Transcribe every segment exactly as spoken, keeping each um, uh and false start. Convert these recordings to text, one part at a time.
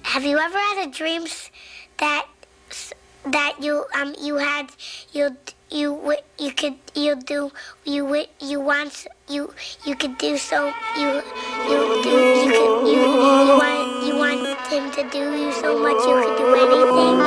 Have you ever had a dreams that that you um you had you you you could you do you you want you you could do so you you do you could you you want you want him to do you so much you could do anything.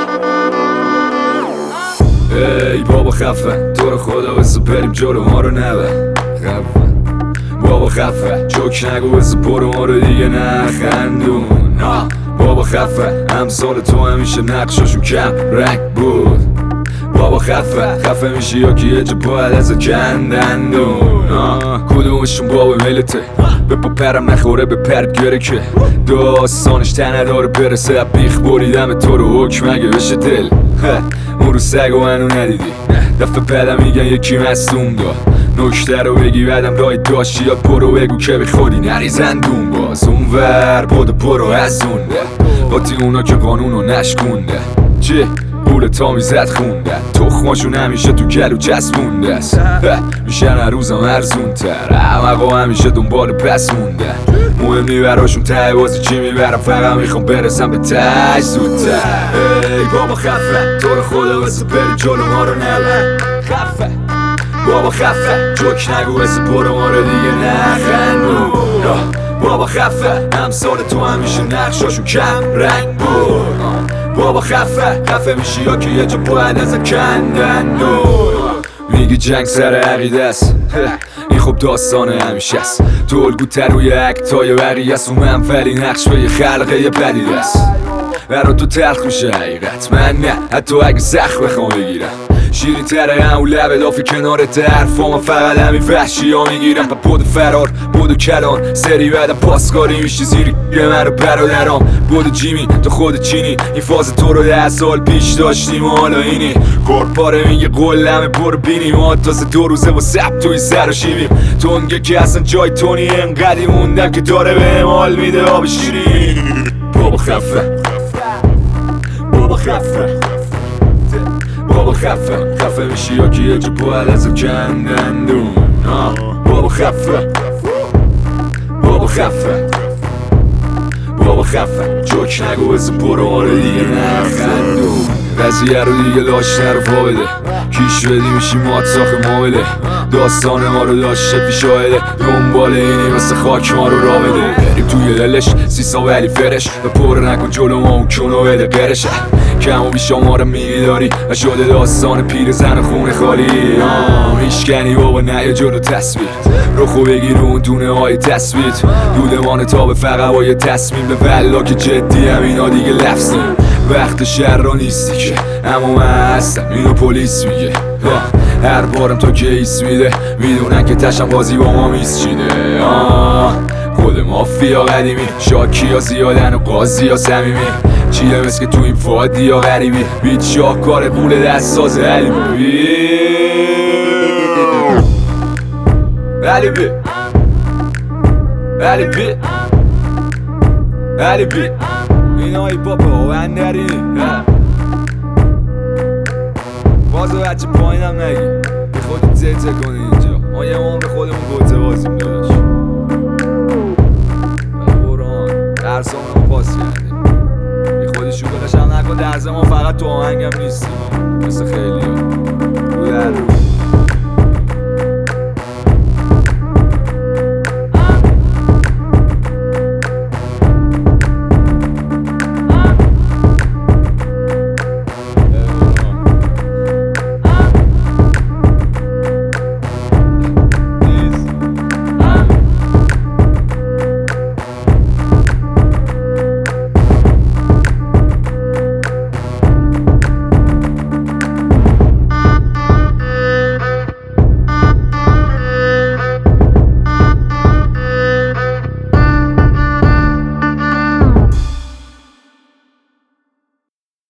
ای بابا خفه تو رو خدا بسه بریم جلو ما رو نبر خفه بابا خفه جوک نگو بسه برو ما رو دیگه نخندون بابا خفه همسال تو همیشه نقشاشون کم رنگ بود بابا خفه خفه میشه یا که یه جا باید از کندندون کدومشون بابا ملته به پا پرم نخوره به پرد گره که داستانش تنه داره برسه بیخ بریدم تو رو حکم اگه بشه دل اون رو سگ و منو ندیدی دفعه بعدم میگن یکی مصدوم داد نکته رو بگی بعدم رای داشتی یا برو بگو که به خودی نریزندون باز اون ور بودو برو از اونده باتی اونا که قانونو نشکونده چه پول تا میزد خونده تخماشون همیشه تو گلو چسبونده است میشن هر روزم ارزون تر احمقا همیشه دنبال پس مونده مهم نی براشون ته بازی چی میبرم فقط میخوام برسم به ته زودتر ای بابا خفه تو رو خدا بسه بری جلو ما رو نبر خفه بابا خفه جوک نگو بسه برو ما رو دیگه نخندون بابا خفه همسال تو همیشه نقشاشون کم رنگ بود بابا خفه خفه میشی یا که یه جا باید از کندندون میگی جنگ سر عقیده است این خب داستان همیشه است تو الگوتر روی اکتای بقیه است و منفلی نقش به یه خلقه یه پدیده است برا تو تلخ میشه حقیقت من نه حتی اگه سخت بخوام بگیرم شیرین تره هم و لبه دافی کنارت حرفا من فقط همین وحشی ها میگیرم پا بود فرار بود کلان سری بعدم پاسکاری میشی زیری من رو برادرام بود جیمی تو خود چینی این فاز تو رو ده سال پیش داشتیم و حالا اینی کارپاره میگه قلمه برو بینیم ما تازه دو روزه با سب توی سر و شیبیم تونگه که اصلا جای تونی انقدی موندم که داره به مال میده آب شیرین بابا خفه بابا خفه بابا خفه خفه میشی یا که یه جا باید از کندندون بابا خفه بابا خفه بابا خفه جوک نگو بزن برو ما رو دیگه نخندون قضیه رو دیگه لاش نرفا بده کیش بدی میشی مات ساخ ما بده داستان ما رو داشته پیش آهده دنبال اینی مثل خاک ما رو را بده بریم توی دلش سیسا ولی فرش و پر نکن جلو ما اون کنو بده قرشه کم و بیشا ما رو میداری و شده داستان پیر زن خونه خالی میشکنی بابا نه جلو تصویر رخو بگیر اون دونه های تصویر دودمان تا به فقط با یه تصمیم به ولا که جدی هم اینا دیگه لفظ نیم وقت شهر را نیستی که اما من هستم اینو پلیس میگه هر بارم تو کیس میده میدونن که تشم بازی با ما میسچیده خود مافیا قدیمی شاکی ها زیادن و قاضی ها سمیمی چیه مثل که تو این فادی ها غریبی بیت شاهکار قول دست ساز علیبی علیبی علیبی علیبی این های پاپا و اندرینی بازو بچه پایینم نگی به خودت زیته کنی اینجا ما یه ما به خودمون گوته بازیم داداش بران درسامون رو پاس کردیم به خودی شوگلش هم نکن درس ما فقط تو آهنگم نیستیم مثل خیلی ها